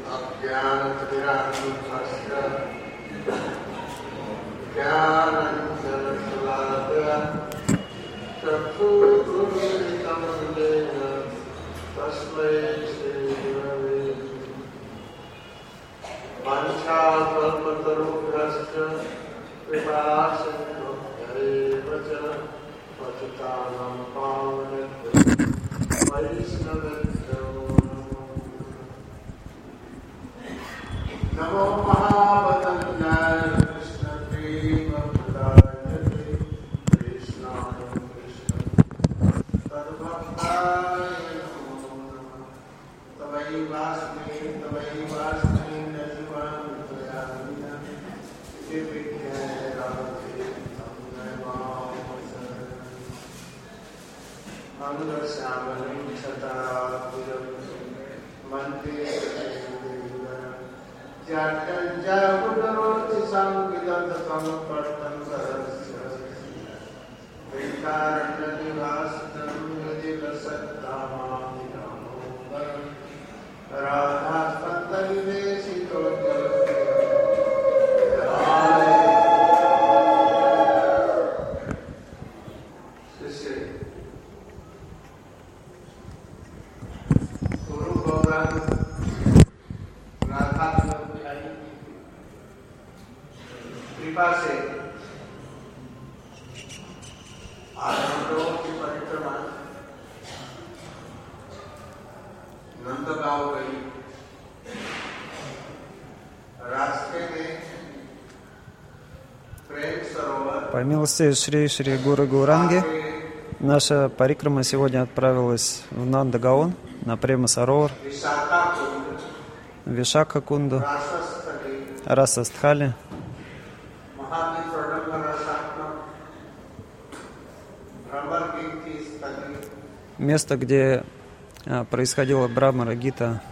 По милости Шри Гуру Гауранги, наша парикрама сегодня отправилась в Нандагаон, на Према Саровар, Вишакха Кунду, Расастхали, место, где происходила Брамара Гита.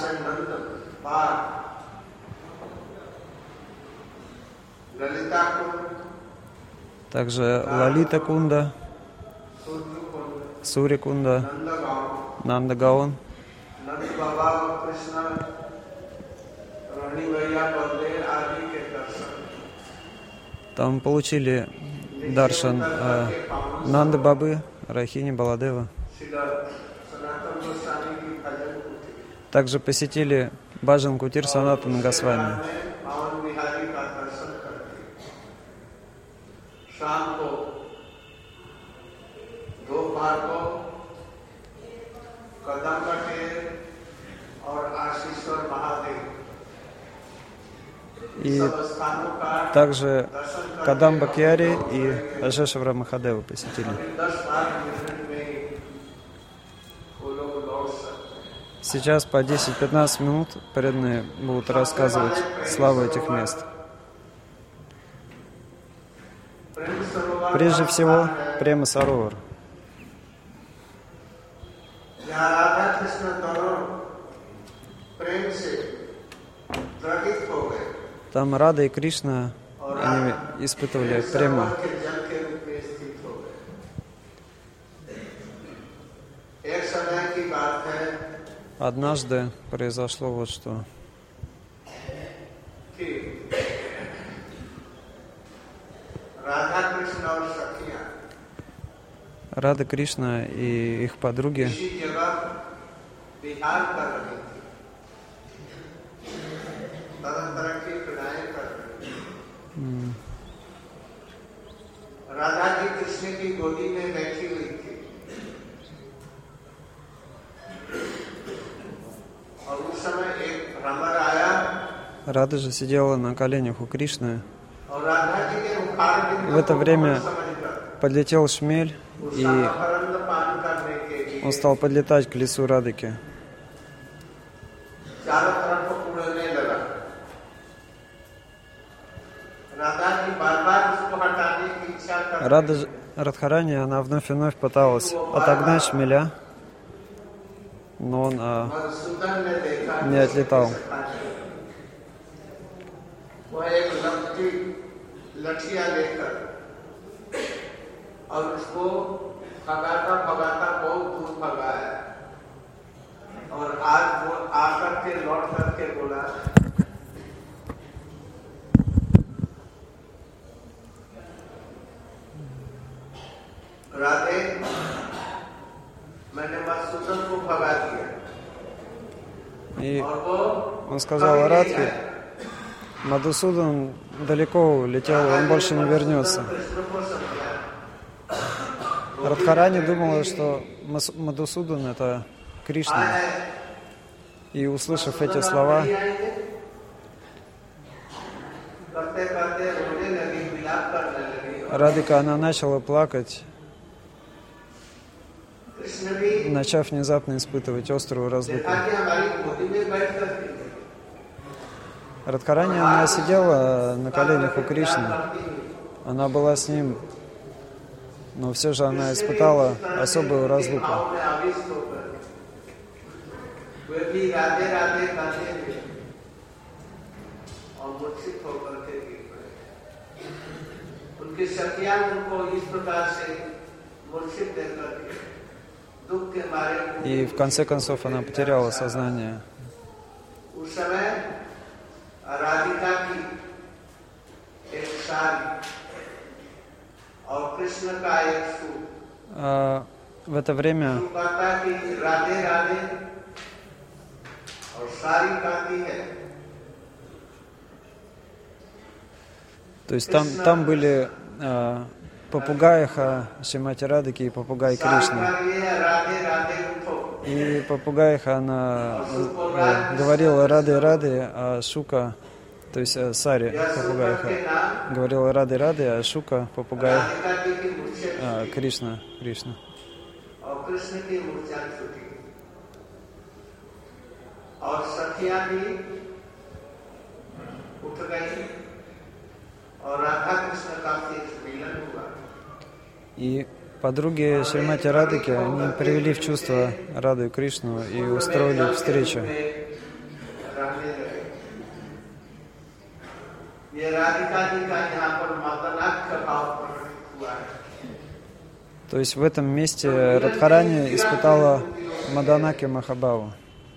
Также Лалита Кунда, Сури Кунда, Нандагаон. Там получили даршан Нанда Бабы, Рахини Баладева. Также посетили Баджан Кутир Санатана Госвами. И также Кадамба Кьяри и Ашешвара Махадева посетили. Сейчас по 10-15 минут преданные будут рассказывать славу этих мест. Прежде всего, Према Саровар. Там Рада и Кришна, они испытывали прему. Однажды произошло вот что. Рада Кришна и их подруги Рада же сидела на коленях у Кришны. В это время подлетел шмель, и он стал подлетать к лесу Радыки. Рада Радхарани, она вновь и вновь пыталась отогнать шмеля, но он не отлетал. И он сказал Радхе: Мадхусудан далеко улетел, он больше не вернется. Радхарани думала, что Мадхусудан — это Кришна. И, услышав эти слова, Радхика, она начала плакать, начав внезапно испытывать острую разлуку. Радхарани, она сидела на коленях у Кришны, она была с ним, но все же она испытала особую разлуку. И в конце концов она потеряла сознание. В это время то есть там были попугаиха Шримати Радхики и попугай Кришны. И попугаиха, она говорила Рады, Рады, а Шука, то есть Сари, попугаиха, говорила Рады, Рады, а Шука, попугай Кришна. И подруги Шримати Радхики, они привели в чувство Раду и Кришну и устроили встречу. То есть в этом месте Радхарани испытала Маданаки Махабхаву.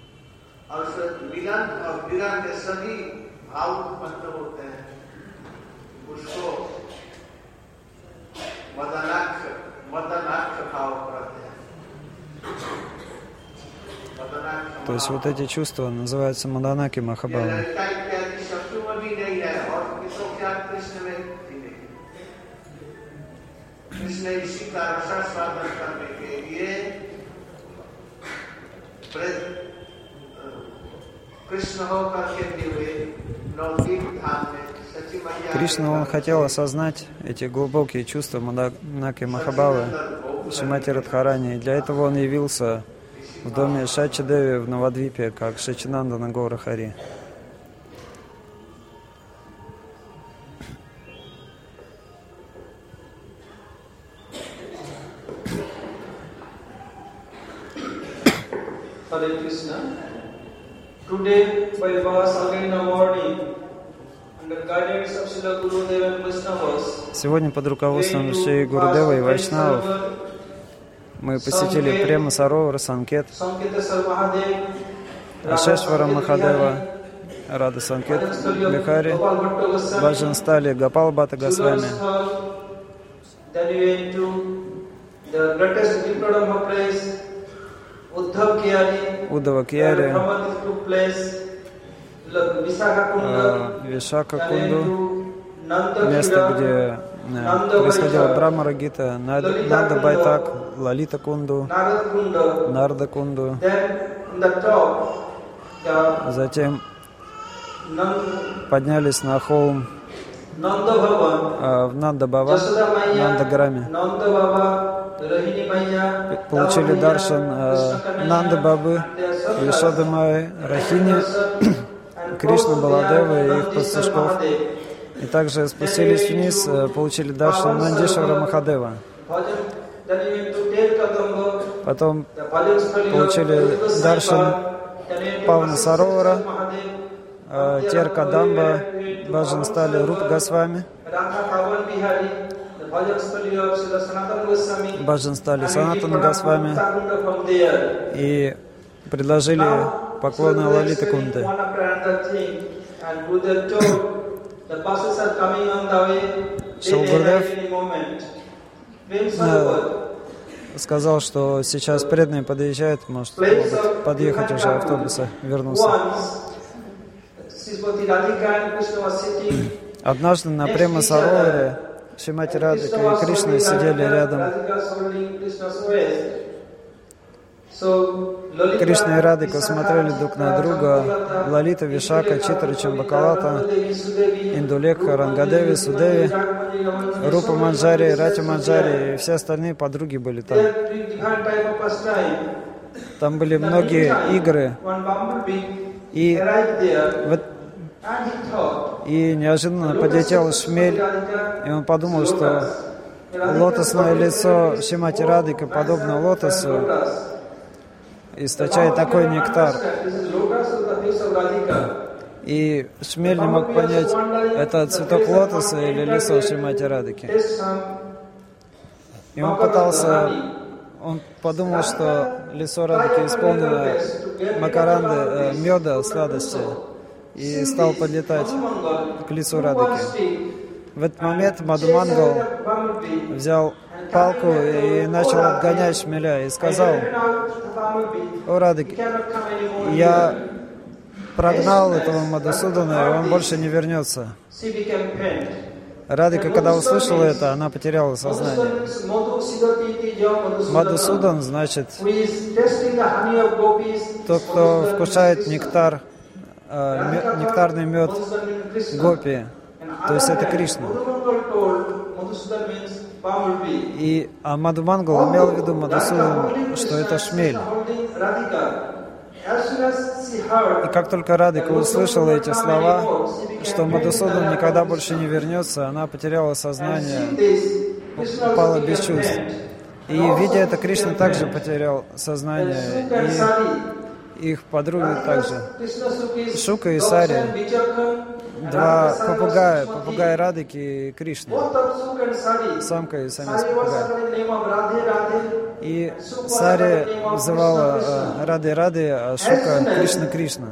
То есть вот эти чувства называются Маданаки Махабхава. Кришна, он хотел осознать эти глубокие чувства Маданаки Махабхавы, Шримати Радхарани, и для этого он явился в доме Шачи Деви в Навадвипе, как Шачинандана Гаура Хари. Hare Krishna. Today, by fast early in the morning, under guidance of Srila Gurudeva and Vaishnavas, сегодня под руководством Шри Гурудева и Вайшнавов мы посетили Према Саровар, Санкет, Ашешвара Махадева, Рада Санкет Бихари, Баджан Стали Гопал Бхатта Госвами. Уддава Кьяри, Вишака Кунду, место, где происходила Брахмара Гита, Нанда Байтак, Лалита Кунду, Нарда Кунду. Затем поднялись на холм в Нанда Бава, Нанда Граме. Получили даршан Нанда Бабы, Яшоды Майи, Рахини, Кришна Баладева и их пастушков. И также спустились вниз, получили даршан Нандишвара Махадева. Потом получили даршан Павна Саровара, Терка Дамба, Баджан Стали Рупа Госвами, Баджан Стали Санатана Госвами и предложили поклоны Лалиты Кунды. Шри Гурудев сказал, что сейчас преданные подъезжают, может, могут подъехать уже автобусы, вернуться. Однажды на Према Сароваре Шримати Радхика и Кришна сидели рядом. Кришна и Радхика смотрели друг на друга. Лалита, Вишака, Читра, Чамбакалата, Индулекха, Рангадеви, Судеви, Рупа Манджари, Рати Манджари и все остальные подруги были там. Там были многие игры. И неожиданно подлетел шмель, и он подумал, что лотосное лицо Шримати Радхики подобно лотосу, источает такой нектар. И шмель не мог понять, это цветок лотоса или лицо Шримати Радхики. И он подумал, что лицо Радхики исполнено макаранды, меда, сладости, и стал подлетать к лицу Радхики. В этот момент Мадхумангал взял палку и начал отгонять шмеля и сказал: «О, Радхики, я прогнал этого Мадхусудана, и он больше не вернется». Радхика, когда услышала это, она потеряла сознание. Мадхусудан значит тот, кто вкушает нектар, нектарный мед гопи, то есть это Кришна. А Мадхумангал имел в виду Мадхусудан, что это шмель. И как только Радхика услышала эти слова, что Мадхусудан никогда больше не вернется, она потеряла сознание, упала без чувств. И видя это, Кришна также потерял сознание, и их подруги также. Шука и Сари, два попугая Радхики и Кришны, самка и самец попугая. И Сари называла Рады, а Шука Кришна.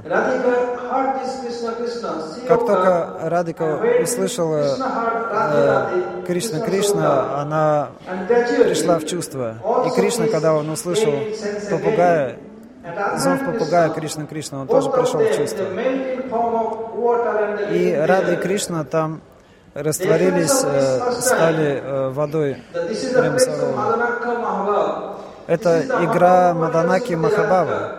Как только Радхика услышала Кришна, она пришла в чувство. И Кришна, когда он услышал попугая, зов попугая Кришна, он тоже пришел в чувство. И Рада и Кришна там растворились, стали водой Према Саровара. Это игра Маданаки Махабхава.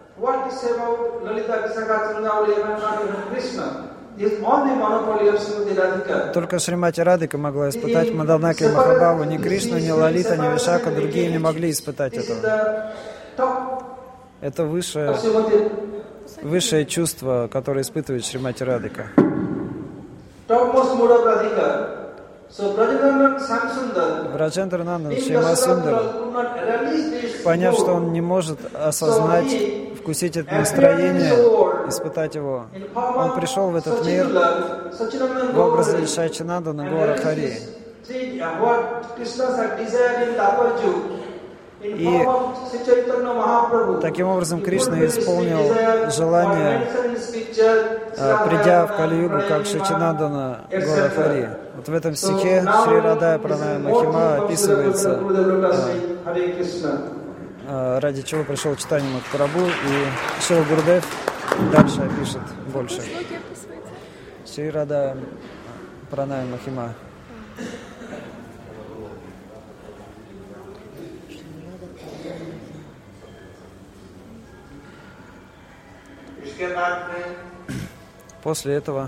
Только Шримати Радхика могла испытать Маданаки Махабхаву. Ни Кришна, ни Лалита, ни Вишака, другие не могли испытать этого. Это высшее чувство, которое испытывает Шримати Радхика. Браджендранандан Шьямасундар, поняв, что он не может осознать, вкусить это настроение, испытать его, он пришел в этот мир в образе Шачинандана Гора Хари. И таким образом Кришна исполнил желание, придя в Кали-югу, как Шачинандана Гора Хари. Вот в этом стихе Шри Радая Праная Махима описывается, ради чего пришел Чайтанья Махапрабху, и Шрила Гурудев дальше опишет больше. Шри Радая Праная Махима. После этого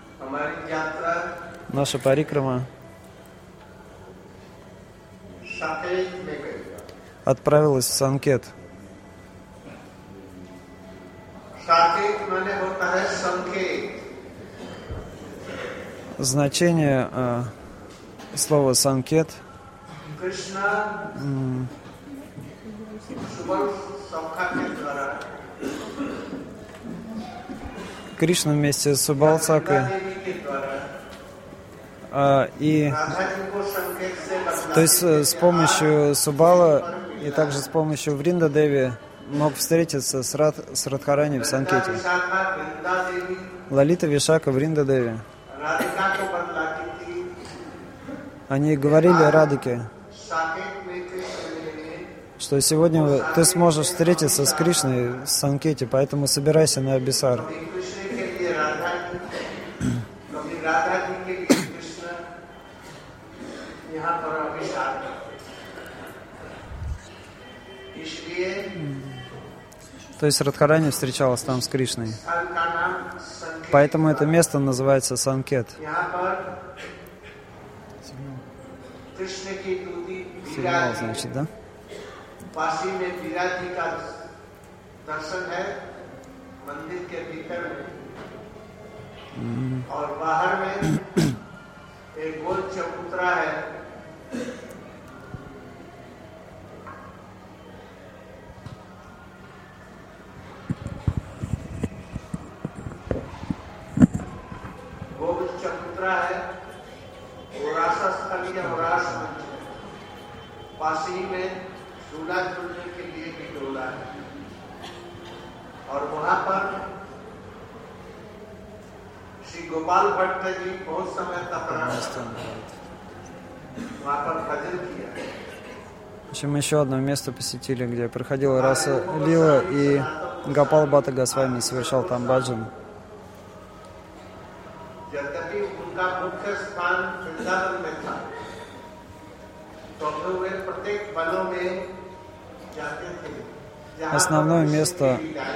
наша парикрама отправилась в Санкет. Значение слова Санкет Кришна вместе с Субалсакой, и то есть с помощью Субала и также с помощью Вриндадеви мог встретиться с Радхарани в Санкете. Лалита, Вишака, Вриндадеви. Они говорили Радхике: что сегодня ты сможешь встретиться с Кришной в Санкете, поэтому собирайся на Абисар. कभी कृष्ण के लिए राधा जी, कभी राधा जी के लिए कृष्ण यहाँ पर अभिषेक करते। इसलिए То есть Радхарани встречалась там с Кришной. स्थान का नाम संकेत। Поэтому это место называется Санкет. यहाँ पर कृष्ण की दूती Сигнал, значит, да? पासी में विराट जी का दर्शन है मंदिर के भीतर में, और बाहर में एक गोल चबूतरा है। गोल चबूतरा है, वो रासा स्थली है, वो रास मंच है। पासी में झूला झूलने के लिए भी डोला है, और वहां पर श्री गोपाल भट्ट जी बहुत समय तक वहां पर भजन किया। В общем, еще одно место посетили, где проходила раса Лила, и Гопал Бхатта Госвами совершал там баджан. यद्यपि उनका मुख्य स्थान वृंदावन में था, तो वे प्रत्येक वनों में जाते थे। Основное место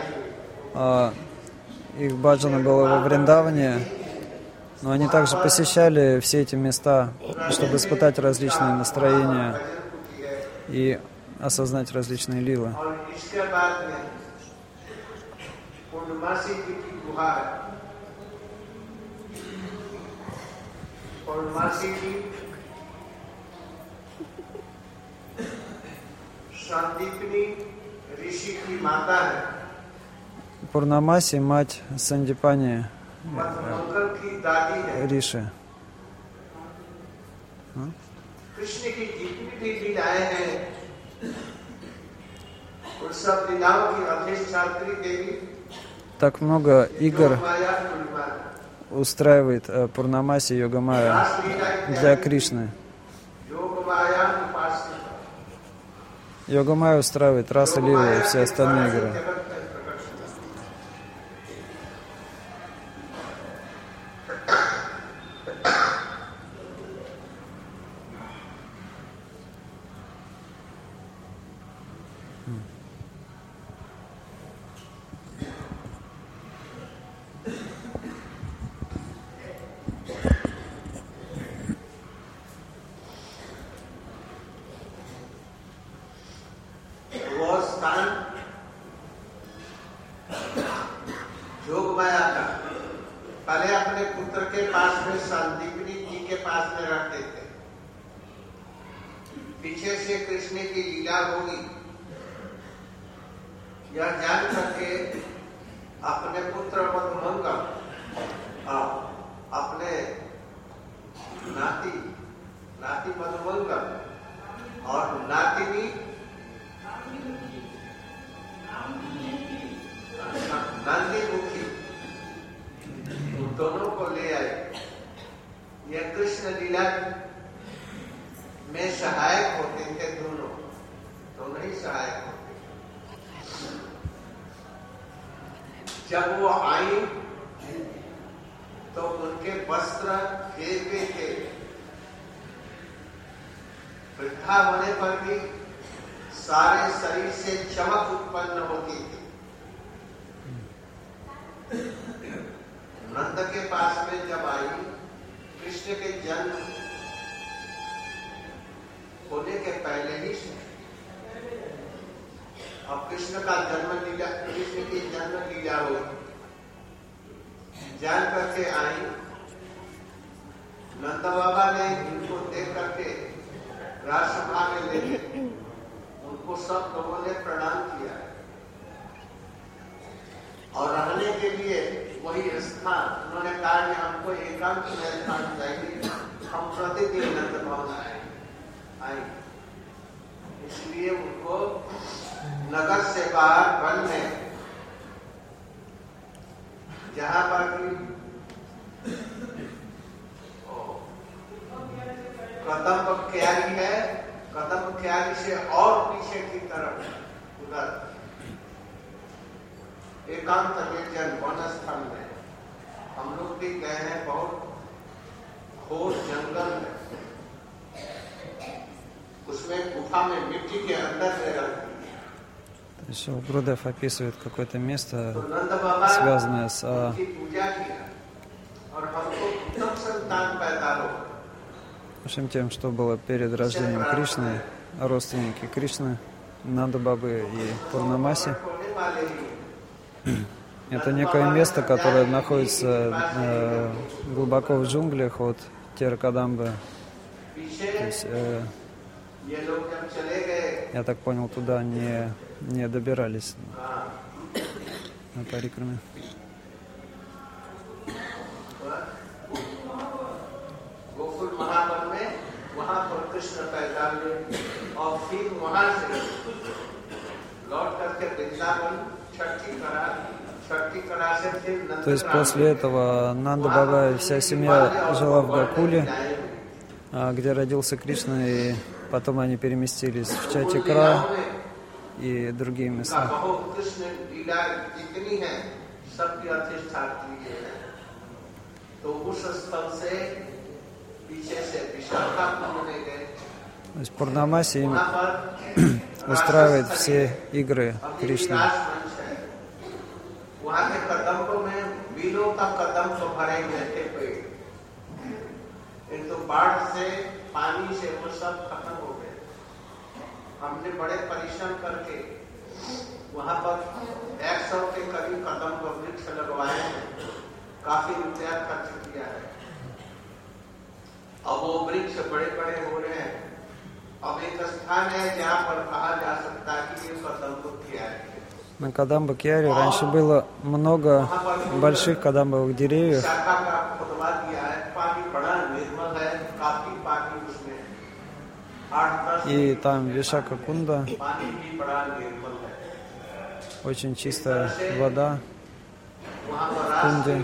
их баджана было во Вриндаване, но они также посещали все эти места, чтобы испытать различные настроения и осознать различные лилы. और इसके बाद में पूर्णमासी जी की गुहा है। पूर्णमासी जी संदीपनी ऋषि की माता है। Пурнамаси, мать Сандипани मंगल की दादी है। Риши. कृष्ण की जितनी भी लीलाएं हैं, उन सब लीलाओं की अधिष्ठात्री देवी Так много игр माया पूर्णिमा। устраивает Пурнамаси Йогамая रास लीला для Кришны. योग माया उपासना Йогамая устраивает Раса Лилы и все остальные игры. जगत में प्रकट हुआ। वो स्थान योग माया का पहले अपने पुत्र के पास में संदीपनी जी के पास में रखते थे। पीछे से कृष्ण की लीला होगी यह जान करके अपने पुत्र मधुमंगल अपने नाती मधुमंगल और नातिनी नंदी मुखी दोनों को ले आए। यह कृष्ण लीला में सहायक होते थे। दोनों ही सहायक होते। जब वो आई तो उनके वस्त्र फेंके थे। वृद्धा होने पर भी सारे शरीर से चमक उत्पन्न होती थी। नंद के पास में जब आई, कृष्ण के जन्म होने के पहले ही से अब कृष्ण का जन्म लीला, कृष्ण की जन्म लीला हुई, जान करके आई। नंद बाबा ने इनको देख करके राजसभा में ले गए। उनको सब लोगों ने प्रणाम किया और रहने के लिए वही स्थान उन्होंने कहा कि हमको एकांत में स्थान चाहिए। हम प्रतिदिन नंद भवन आए, इसलिए उनको नगर से बाहर वन में, जहां पर कदम क्यारी है, कदम ख्याली से और पीछे की तरफ उधर एकांत निर्जन वनस्थल में हम लोग भी गए हैं, बहुत घोर जंगल है, उसमें गुफा में मिट्टी के अंदर में रहती है। Еще Гурудев описывает какое-то место, связанное с всем тем, что было перед рождением Кришны, родственники Кришны, Нанда Бабы и Пурнамаси. Это некое место, которое находится глубоко в джунглях от Теракадамбы. То есть, я так понял, туда не добирались на парикраме. То есть после этого Нанда Баба и вся семья жила в Гакуле, где родился Кришна, и потом они переместились в Чатикра и другие места. То есть Пурнамаси им устраивает все игры Кришны. हमने बड़े परिश्रम करके वहाँ पर 100 के करीब कदम पर वृक्ष लगवाए हैं, काफी रुपया खर्च किया है। अब वो वृक्ष बड़े बड़े हो रहे हैं। अब एक स्थान है जहाँ पर कहा जा सकता है कि ये कदम्ब क्यारी है। На Кадамба-Кьяре раньше было много больших кадамбовых деревьев. И там Вишака Кунда, очень чистая вода в Кунде.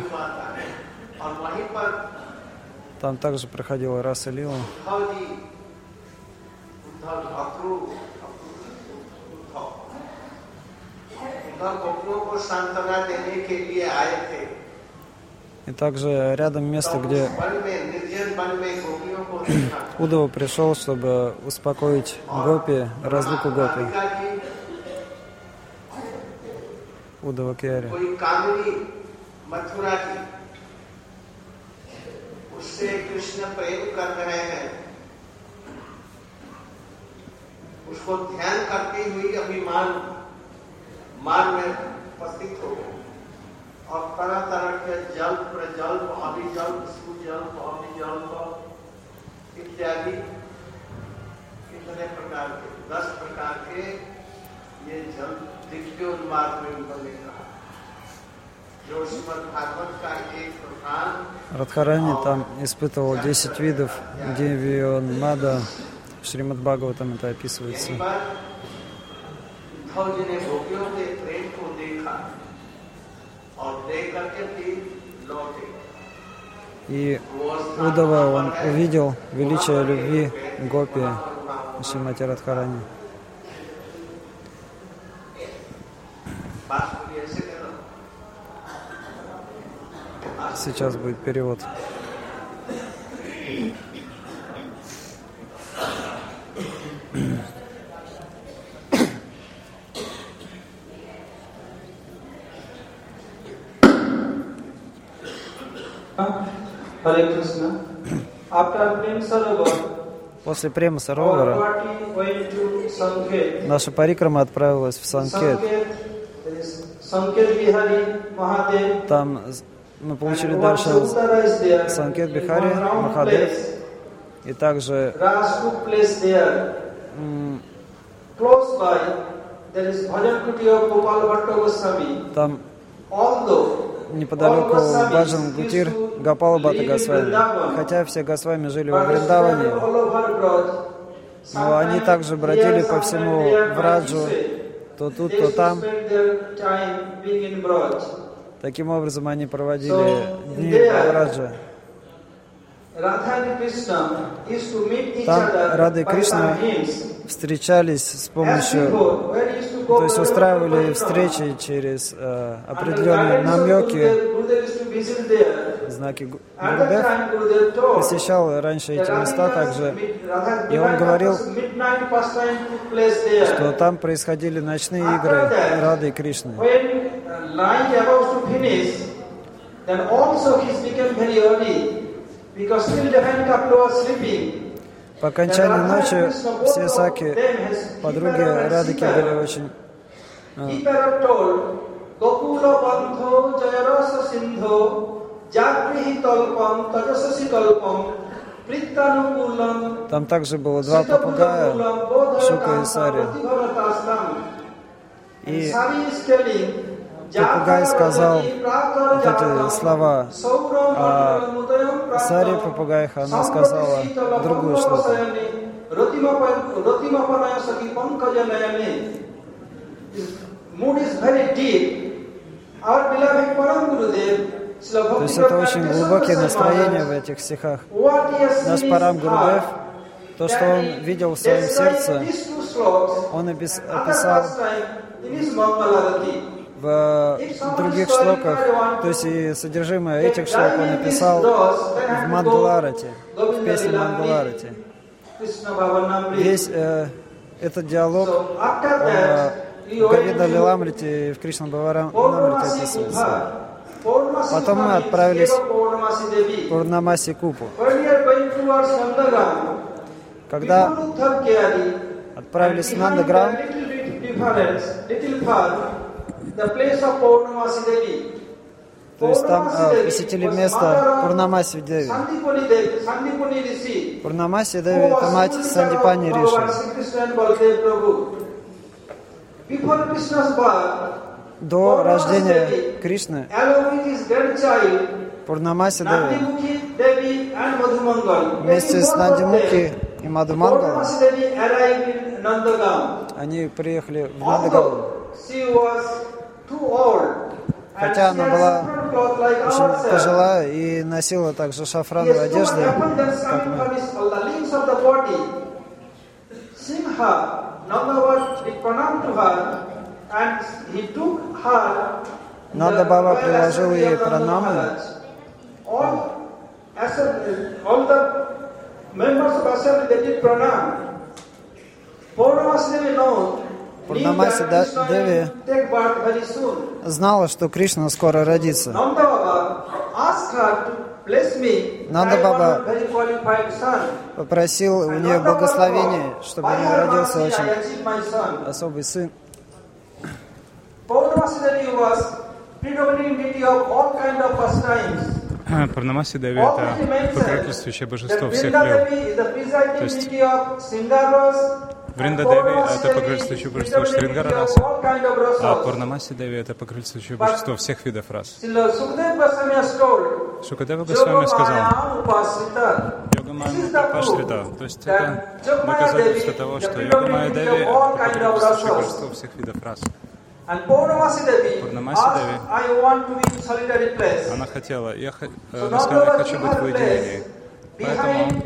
Там также проходила Раса Лила. И также рядом место, где Удава пришел, чтобы успокоить гопи, разлуку гопи. Удава Кьяри. उसको ध्यान करती हुई अभिमान मान में उपस्थित हो गए और तरह तरह के जल प्रजल्प अभिजल्प सुजल्प अभिजल्प इत्यादि कितने प्रकार के 10 प्रकार के ये जल दिव्योन्माद में उन्होंने कहा जो श्रीमद् भागवत का एक प्रधान Радхарани там испытывал 10 видов дивьонмада. В Шримад Бхагаватам это описывается. И Удава, он увидел величие любви гопи Шримати Радхарани. Сейчас будет перевод. Харе Кришна. После Према Саровара наша парикрама отправилась в Санкет. Там мы получили дальше Санкет Бихари, Махадев, и также там неподалеку Баджан Гутир Гопала Бхатта Госвами. Хотя все Госвами жили во Вриндаване, но они также бродили по всему Враджу, то тут, то там. Таким образом они проводили дни в Врадже. Там Рада и Кришна встречались с помощью, то есть устраивали встречи через определенные намеки, знаки Гурудев, посещал раньше эти места также, и он говорил, что там происходили ночные игры Рады и Кришны. По окончании ночи все саки, подруги Радыки были очень там также было два попугая, Шука и Сари. И попугай сказал вот эти слова, а Сари попугайха, она сказала другую шлоку. То есть это очень глубокие настроения в этих стихах. Наш Парам Гурудев, то, что он видел в своем сердце, он описал в других шлоках, то есть и содержимое этих шлок он написал в Мангаларате, в песне Мангаларате. Весь этот диалог в Говинда Лиламрите и в Кришна Бхаванамрите описывается. Потом мы отправились в Пурнамаси Купу. Когда отправились в Нандаграм, то есть там посетили место Пурнамаси Деви. Пурнамаси Деви — это мать Сандипани Риши. До рождения Кришны Пурнамаси Деви вместе с Нандимуки и Мадхумангалом они приехали в Нандагаву. Хотя она была очень пожилая и носила также шафрановую одежду, как мы. Нанда Баба приложил ей пранамы. Пурнамаси Деви знала, что Кришна скоро родится. Нанда Баба попросил у нее благословения, чтобы у нее родился очень особый сын. Пурнамаси Деви — это покровительствующее божество всех лил. То есть Вринда Деви — это покровительствующее божество Шрингара расы, а Пурнамаси Деви — это покровительствующее божество всех видов рас. Шукадева Госвами сказал: Йогамая Пашрита. То есть это доказательство того, что Йогамая Деви — это покровительствующее божество всех видов рас. Пурнамаси Деви, она хотела, я сказала, я хочу быть в уединении. Поэтому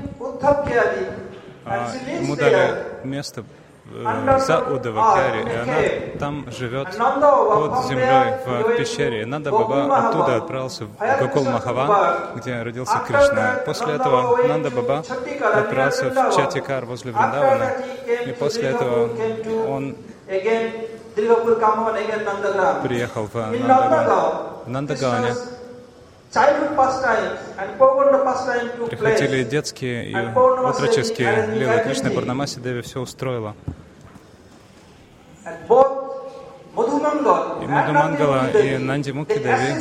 ему дали место за Удавакяри, и она там живет под землей в пещере. И Нанда Баба оттуда отправился в Гокул Махаван, где родился Кришна. После этого Нанда Баба отправился в Чатикар возле Вриндавана, и после этого он приехал в Нандагаване. Приходили детские и отроческие лилы Кришны. Пурнамаси Деви все устроила. И Мадхумангала, и Нандимуки Деви,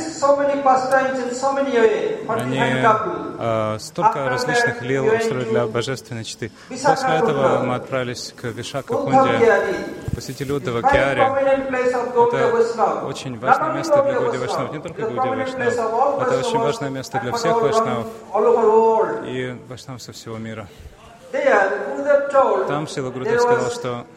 они столько различных лил устроили для божественной читы. После этого мы отправились к Вишакха-Кунде, посетили Удавакяри. Это очень важное место для Гауди Вайшнавов, не только Гауди Вайшнавов. Это очень важное место для всех вайшнавов и вайшнавов со всего мира. Там Шрила Гурудев сказал, что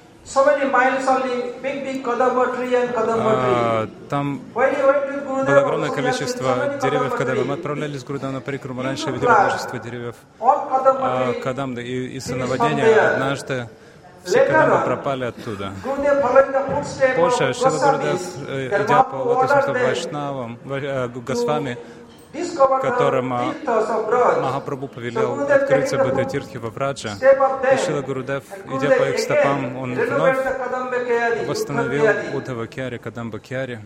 там было огромное количество деревьев Кадамы. Мы отправлялись в Гурудев на парикраму. Раньше видели множество деревьев Кадамы. И из-за наводнения однажды все Кадамбы пропали оттуда. Позже Шрила Гурудев, идя по лотосным Вайшнавам, Госвами, которым Махапрабху повелел открыться Бхадра-тиртхе во Враджа, и Шрила Гурудев, идя по их стопам, он вновь восстановил Уддхава Кьяри, Кадамба Кьяри.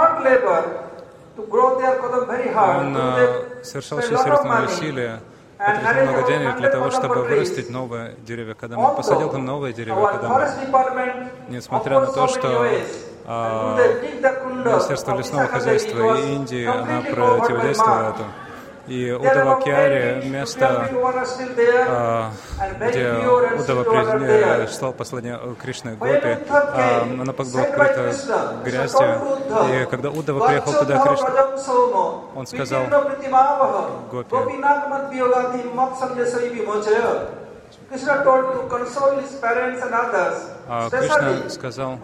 Он совершал очень серьезные усилия, потратил много денег для того, чтобы вырастить новые деревья Кадамбы, посадил там новые деревья Кадамбы. Несмотря на то, что Министерство лесного хозяйства и Индии, она противодействовала этому. И Уддхава Кьяри, место, где Уддхава слал послание Кришны Гопи, она была покрыта грязью. И когда Уддхава приехал туда, Кришна, он сказал Гопи, Кришна сказал,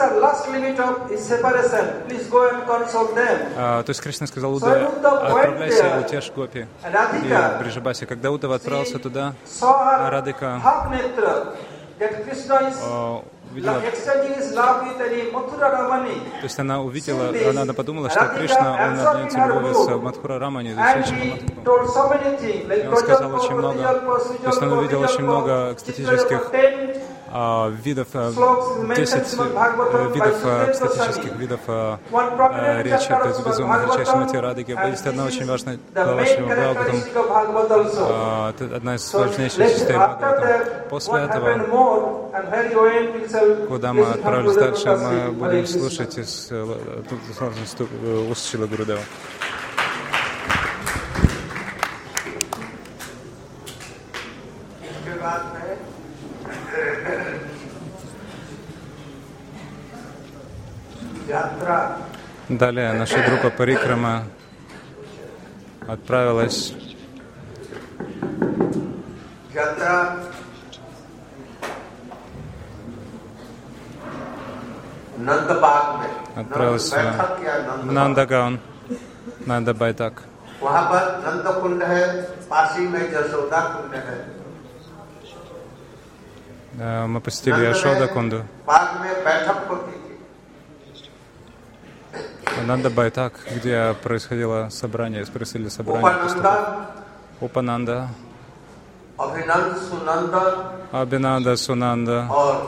то есть Кришна сказал Уддхаве, отправляйся и утешь Гопи и Бриджабаси. Когда Уддхава отправился туда, Радхика увидела, то есть она увидела, она подумала, что Кришна, он обменяется любовью с Мадхура Рамани, и он сказал очень много, то есть он увидел очень много экстатических видов, 10 видов экстатических видов речи, то есть безумно кричащей Мати Радхики. Есть одна очень важная глава Шримад Бхагаватам, одна из важнейших частей Бхагаватам. После этого, куда мы отправились дальше, мы будем слушать из уст Шрилы Гурудева. Далее наша группа Парикрама отправилась в Нандаган, Нандабайтак. Мы посетили Яшода-кунду. Нандабайтак, где происходило собрание, происходили собрания пастухов. Упананда, Абхинанда, Сунанда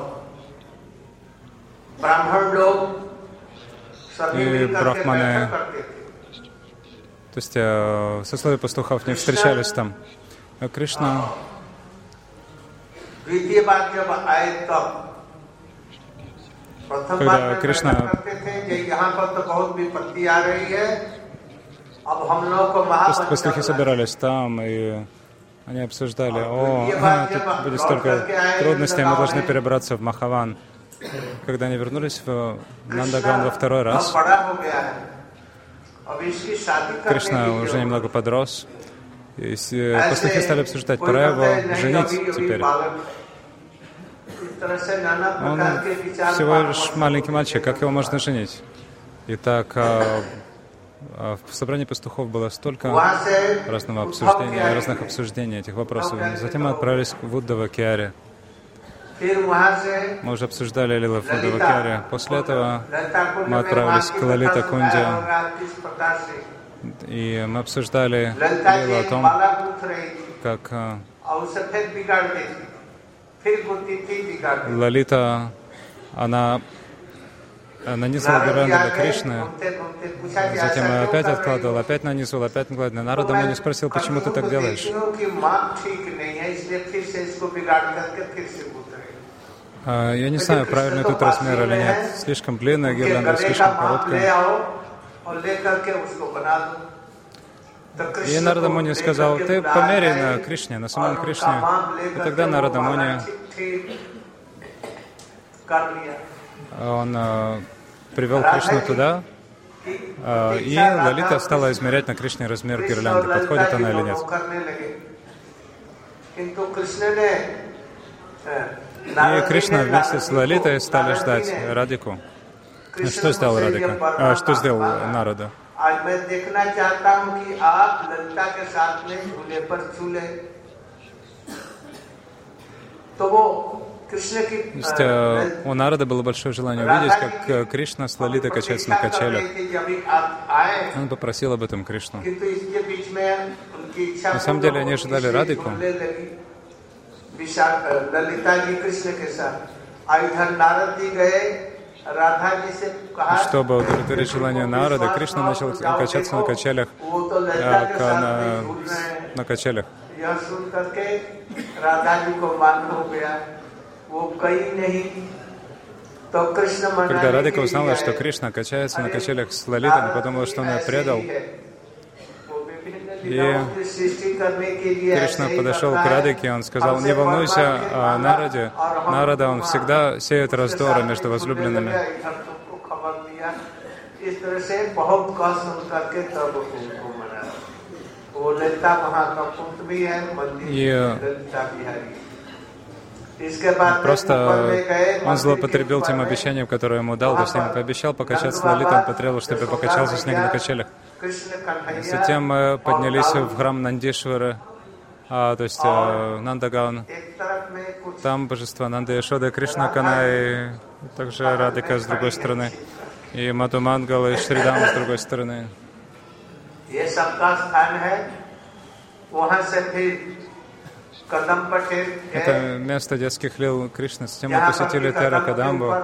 и брахманы. То есть сословия пастухов не встречались там. А Кришна когда Кришна пастухи собирались там, и они обсуждали, тут будет столько трудностей, мы должны перебраться в Махаван. Когда они вернулись в Нандаган во второй раз, Кришна уже немного подрос, и пастухи стали обсуждать, пора его женить теперь. Он всего лишь маленький мальчик, как его можно женить? Итак, в собрании пастухов было столько разных обсуждений этих вопросов. Затем мы отправились в Уддхава Кьяри. Мы уже обсуждали лилы в Уддхава Кьяри. После этого мы отправились к Лалита-кунде. И мы обсуждали лилу о том, как Лалита, она нанизывала гирлянду для Кришны, затем опять откладывала, опять нанизывала, опять накладывала. Нарада Муни спросил, почему ты так делаешь? Я не знаю, правильный тут размер или нет. Слишком длинная гирлянда, слишком короткая. И Нарада Муни сказал, ты померяй на Кришне, на самом Кришне. И тогда Нарада Муни, он привел Кришну туда, и Лалита стала измерять на Кришне размер гирлянды, подходит она или нет. И Кришна вместе с Лалитой стали ждать Радхику. Что сделал Радхика? Что сделал Нарада? आज मैं देखना चाहता हूं कि आप ललिता के साथ में झूले पर झूले तो वो То есть у Нарады было большое желание увидеть, как Кришна с Лалитой качается на качелях. Он попросил об этом Кришну. На самом деле они ожидали Радику. Чтобы удовлетворить желание Нарады, Кришна начал качаться на качелях. Когда Радика узнала, что Кришна качается на качелях с Лалитой, она подумала, что он ее предал. И Кришна подошел к Радике, он сказал: не волнуйся о Нараде. Нарада, он всегда сеет раздоры между возлюбленными. И просто он злоупотребил тем обещанием, которое ему дал. То есть ему пообещал покачаться с Лалитой, он потребовал, чтобы я покачался с ним на качелях. Затем мы поднялись в храм Нандишвары, то есть Нандагауна. Там божества Нанда Яшода, Кришна Канай, также Радика с другой стороны, и Мадху Мангала, и Шридам с другой стороны. Это место детских лил Кришны. Затем мы посетили Тера Кадамбу.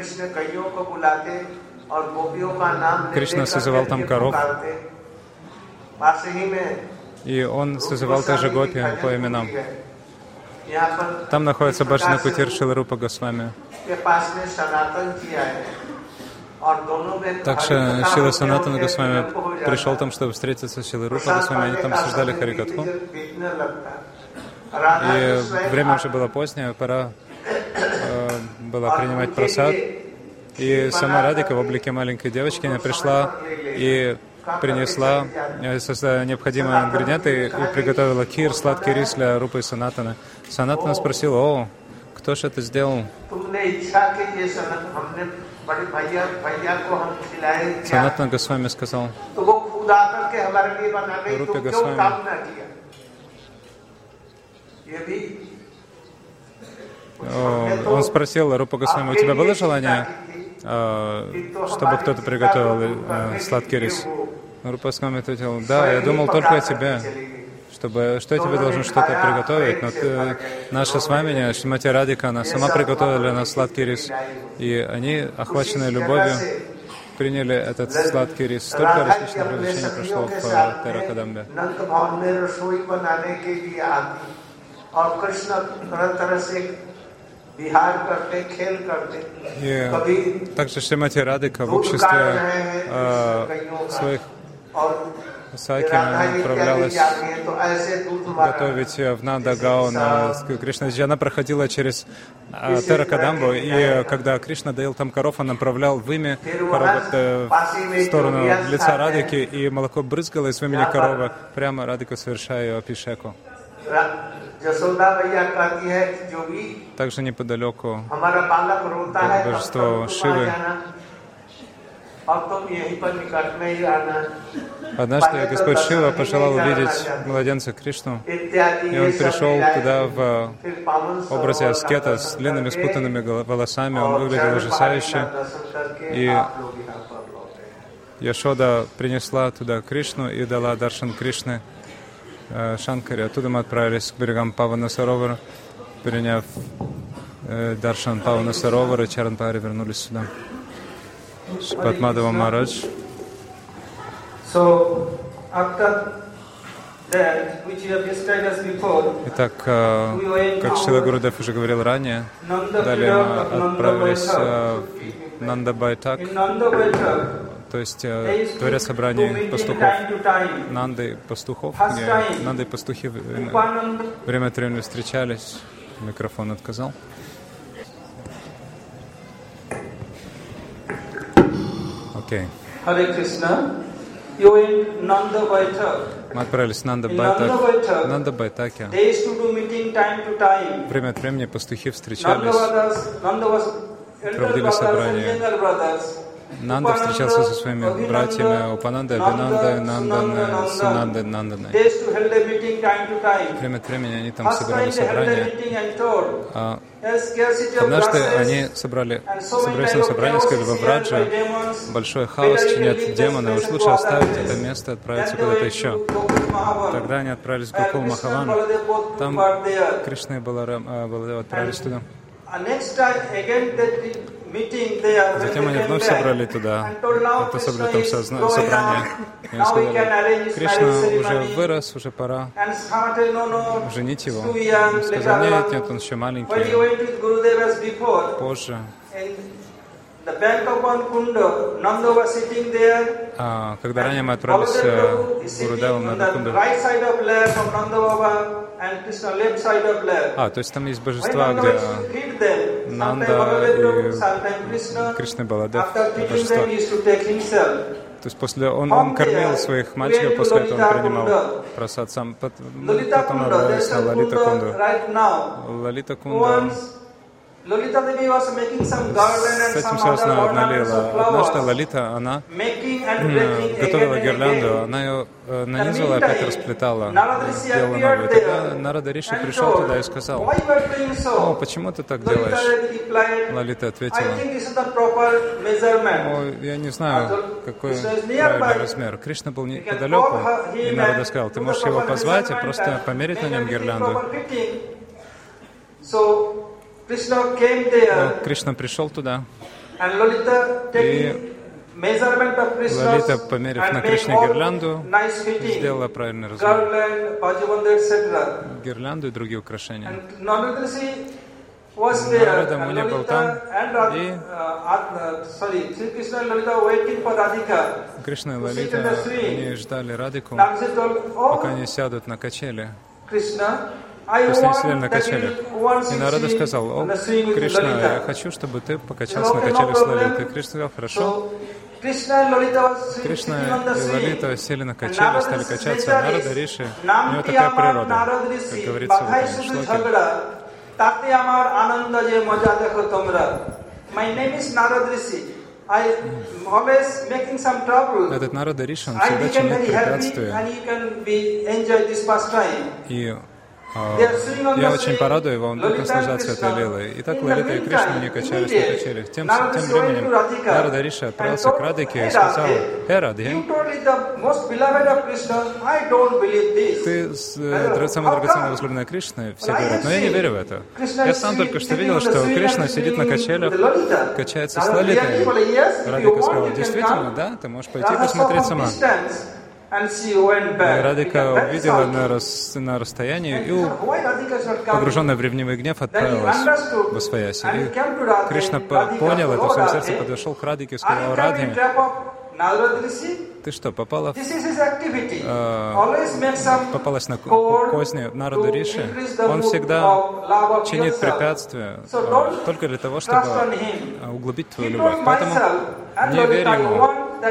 Кришна созывал там коров. И он созывал также гопи по именам. Там находится Баджана Кутир Шрила Рупа Госвами. Также Шрила Санатана Госвами пришел там, чтобы встретиться с Шрилой Рупа Госвами. Они там обсуждали Харикатху. И время уже было позднее, пора было принимать прасад. И сама Радика в облике маленькой девочки пришла и принесла необходимые ингредиенты и приготовила кир, сладкий рис для Рупы и Санатана. Санатана спросила: о, кто же это сделал? Санатана Госвами сказал Рупе Госвами: он спросил Рупа Госвами: у тебя было желание, чтобы кто-то приготовил сладкий рис? Рупа Госвами ответил: да, я думал только о тебе, что я тебе должен что-то приготовить, но наша с вами, Шримати Радика, она сама приготовила для нас сладкий рис, и они, охваченные любовью, приняли этот сладкий рис. Столько различных развлечений прошло в Тера Кадамбе. И также Шримати Радика в обществе своих Саки отправлялась готовить в Нандагаон Кришна. Она проходила через Тера Кадамбу, и когда Кришна доил там коров, он направлял вымя в сторону лица Радики, и молоко брызгало из вымени коровы, прямо Радика совершая ее абхишеку. Также неподалеку божество Шивы. Однажды Господь Шива пожелал увидеть младенца Кришну, и он пришел туда в образе аскета с длинными спутанными волосами. Он выглядел ужасающе, и Яшода принесла туда Кришну и дала даршан Кришны Шанкаре. Оттуда мы отправились к берегам Павана Саровара. Приняв даршан Павана Саровара, Чаранпари вернулись сюда. Шрипад Мадхава Махарадж. Итак, как Шрила Гурудев уже говорил ранее, далее мы отправились в Нандабайтак, то есть дворец собраний пастухов, Нанды пастухов, где Нанды и пастухи время от времени встречались. Микрофон отказал. Окей. Харе Кришна. Мы отправились в Нандабайтаке. Время от времени пастухи встречались, проводили собрания. Нанда встречался со своими братьями Упананда, Абинанда, Нандана, Сунанда, Нандана. Время от времени они там собирали собрания. Однажды они собрались на собрание, сказали, во Врадже большой хаос чинят демоны, уж лучше оставить это место и отправиться куда-то еще. Тогда они отправились в Гокул Махаван. Там Кришна и Баларам отправились туда. Затем они вновь собрали туда, собрали там собрание. И они сказали, Кришна уже вырос, уже пора женить его. Он сказал, нет, он еще маленький. Позже. Когда ранее мы отправились к Гурудеву на Дакунду. То есть там есть божества, где Нанда и Кришна и Баладев божества. То есть после он кормил своих мальчиков, после этого он принимал просад сам. Потом отправились на Лалита Кунду. Лалита Кунда. С этим связана одна лила. Однажды Лалита, она готовила гирлянду, она ее нанизывала, опять расплетала, сделала новую. Тогда Нарада Риши пришел туда и сказал, «О, почему ты так делаешь?» Лалита ответила, «О, я не знаю, какой правильный размер». Кришна был неподалеку, и Нарада сказал, «Ты можешь его позвать и просто померить на нем гирлянду». Кришна пришел туда, и Лалита, померив на Кришне гирлянду, сделала правильный размер. Гирлянду и другие украшения. Нарада Муни был там, и Кришна и Лалита, они ждали Радику, пока они сядут на качели. То есть они сидели на качелях. И Нарада сказал, «О, Кришна, я хочу, чтобы ты покачался на качелях с Лалитой». Кришна сказал, «Хорошо». Кришна и Лалита сели на качели, стали качаться. Нарада Риши, у него такая природа, как говорится в этом шлоке. Этот Нарада Риши, он всегда чинит препятствия. И я очень порадую его, он будет наслаждаться этой лилой. Итак, Лалита и Кришна не качались на качелях. Тем временем Нарада Риши отправился к Радике и сказал, «Эй, Радхи, ты самая драгоценная возлюбленная Кришны, все говорят, но я не верю в это. Я сам только что видел, что Кришна сидит на качелях, качается с Лалитой». Радика сказала, «Действительно, да, ты можешь пойти посмотреть сама». Радика увидела на расстоянии и, погруженная в ревнивый гнев, отправилась в Освояси. И Кришна понял это в своем сердце, подошел к Радике и сказал, «Радхи, ты что, попалась на козни Нарада Риши? Он всегда чинит препятствия только для того, чтобы углубить твою любовь. Поэтому не верь ему.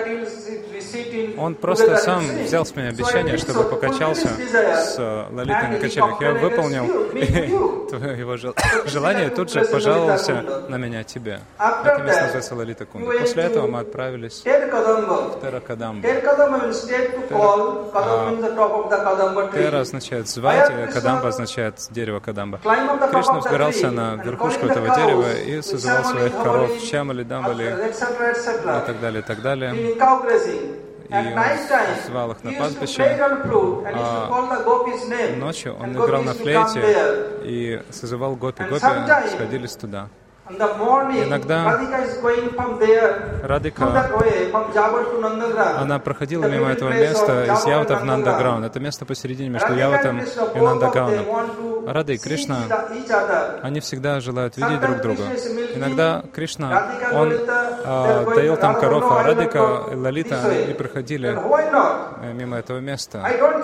Он просто сам взял с меня обещание, чтобы покачался с Лалитой на качелях. Я выполнил его желание, и тут же пожаловался на меня тебе. Это место называется Лалита Кунда. После этого мы отправились в Тера-Кадамбу. Тера означает звать, Кадамба означает дерево Кадамба. Кришна взбирался на верхушку этого дерева и созывал своих коров Чамали, Дамбали и так далее, и так далее. И он звал их на пастбище, ночью он играл на флейте и созывал гопи. Гопи сходились туда. Иногда Радика, она проходила мимо этого места из Явата в Нандаграунд. Это место посередине между Яватом и Нандаграундом. Рада и Кришна, они всегда желают видеть друг друга. Иногда Кришна, он доил там коров, а Радика и Лалита, они проходили мимо этого места.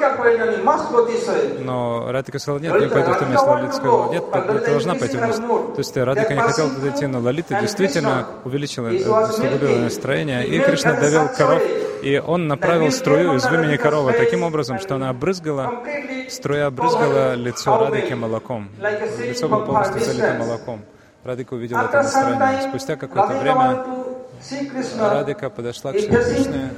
Но Радика сказала, нет, не пойду в это место. Лалита сказала, нет, ты должна пойти в место. То есть Радика не хотела подойти, но Лалита действительно усугубила настроение, и Кришна довел коров, и он направил струю из вымени коровы таким образом, что она струя обрызгала лицо Радики молоком. Лицо было полностью залито молоком. Радика увидела это настроение. Спустя какое-то время Радика подошла к Шри Кришне,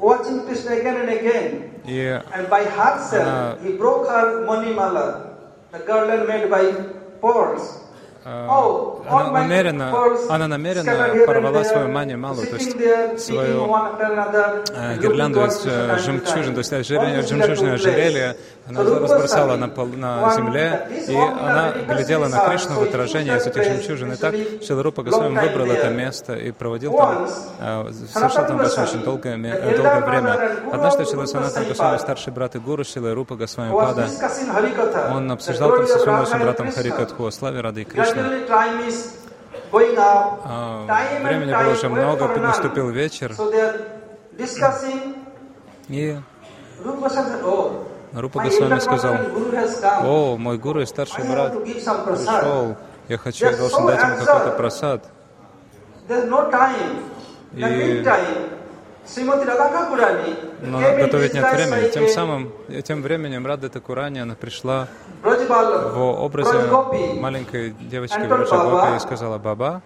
и она the garland made by pearls. Она намеренно порвала свою мани-малу, то есть свою гирлянду из жемчужин, то есть жемчужное ожерелье, она разбросала на земле, и она глядела на Кришну в отражении из этих жемчужин. И так Шрила Рупа Госвами выбрал это место и проводил там, совершил там очень долгое время. Однажды Шрила Санатана Госвами, старший брат и гуру Шрила Рупа Госвами Пада, он обсуждал там со своим младшим братом Харикатху о славе Рады и Кришны. Времени было уже много, наступил вечер, и Рупа Госвами сказал: «О, мой гуру и старший брат пришел, я должен дать ему какой-то прасад». Но готовить нет времени. Тем временем Рада Такурани, она пришла в образе маленькой девочки Враджа-гопи и сказала: «Баба,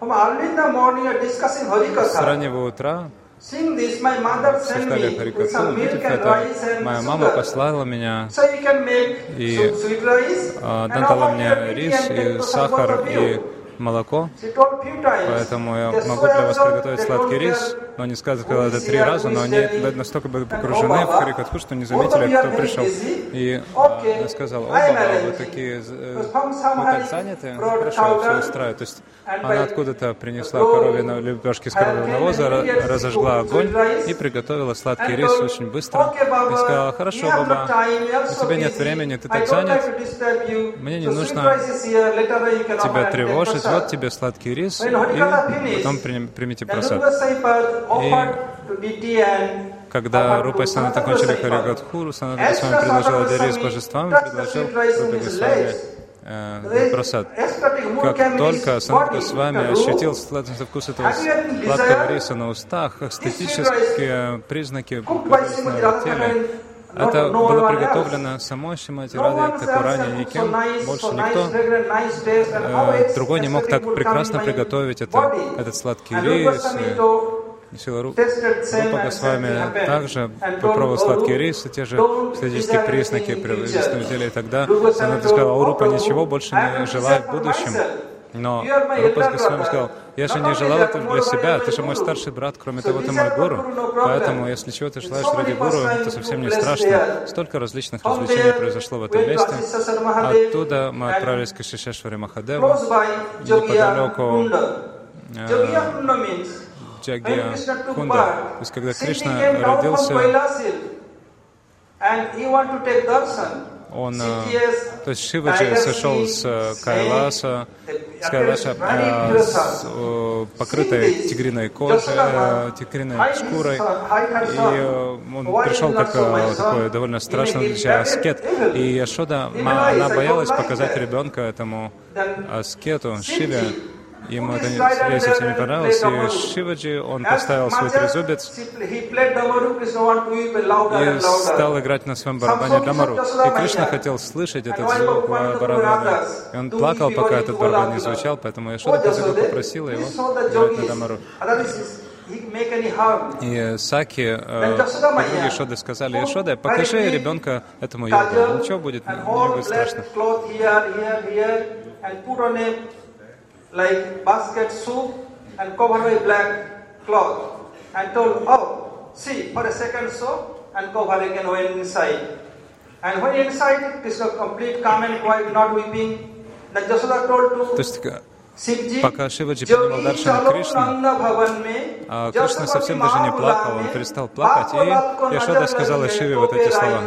с раннего утра обсуждали Харикатху, видите, это моя мама послала меня и дала мне рис и сахар и молоко, поэтому я могу для вас приготовить сладкий рис». Но они сказали это 3 раза, но они настолько были погружены в Харикатху, что не заметили, кто пришел. И я сказал: «О, Баба, вы так заняты, хорошо, все устраивает». То есть она откуда-то принесла лепешки с коровьего навоза, разожгла огонь и приготовила сладкий рис очень быстро. И сказала: «Хорошо, Баба, у тебя нет времени, ты так занят, мне не нужно тебя тревожить, вот тебе сладкий рис, и потом примите просад». И когда Рупа и Санатана кончили Харикатху, Санатана Госвами предложил один рис божествам, предложил Рупе Госвами просад. Как только Санатана Госвами ощутил сладкий вкус этого сладкого риса на устах, эстетические признаки появились на его теле. Это было приготовлено самой Шримати Радой Такурани, никем больше никто другой не мог так прекрасно приготовить этот сладкий рис. И Шрила Рупа Госвами также попробовал сладкий рис, и те же эстетические признаки привелись на теле. И тогда она сказала: «О, Рупа, ничего больше не желаю в будущем». Но Рупа Госвами сказал: «Я же не желал это для себя, ты же мой старший брат, кроме того, ты мой гуру. Поэтому, если чего ты желаешь ради гуру, это совсем не страшно». Столько различных развлечений произошло в этом месте. Оттуда мы отправились к Шишешваре Махадеву, неподалеку Джагья Кунда. То есть, когда Кришна родился, то есть Шиваджи сошел с Кайласа, покрытой тигриной кожей, тигриной шкурой, и он пришел как такой довольно страшный выглядящий аскет. И Яшода, она боялась показать ребенка этому аскету, Шиве. Ему это ей совсем не понравилось, и Шиваджи, он поставил свой трезубец и стал играть на своем барабане Дамару. И Кришна хотел слышать этот звук барабана, и он плакал, пока этот барабан не звучал, поэтому Яшода попросила его играть на Дамару. И Саки, подруги Яшоды, сказали: «Яшода, покажи ребенка этому йогу, ничего будет, не будет страшно». Like basket soup and covered with black cloth, and told, "Oh, see, for a second so, and cover again went inside. And when inside, Krishna complete calm and quiet, not weeping. Then Jasoda told to Shivji, пока Шиваджи принимал даршан Кришны, а Кришна совсем даже не плакал, он перестал плакать, и Яшода сказала Шиве вот эти слова.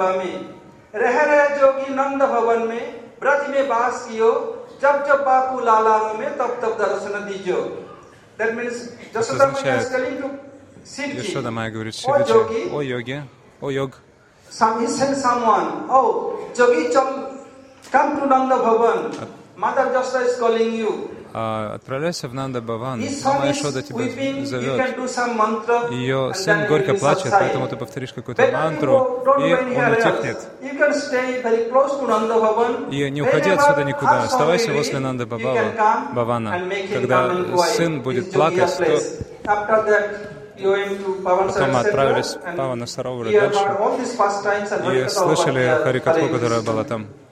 जब जब बापू लालाओं में तब तब दर्शन दीजियो. That means Jasoda Maya is telling to Shivji, Яшода Майя говорит Шиваджи: «О йоги, о йог». He sent someone, "Oh, Jogi, come to Nanda Bhavan. Mother Jasoda is calling you." Отправляйся в Нанда Бхаван, мама Яшода тебя зовет. Ее сын горько плачет, поэтому ты повторишь какую-то мантру, и он утихнет. И не уходи отсюда никуда, оставайся возле Нанда Бхавана. Когда сын будет плакать, то потом мы отправились в Павана Саровару дальше и слышали Харикатху, которая была там.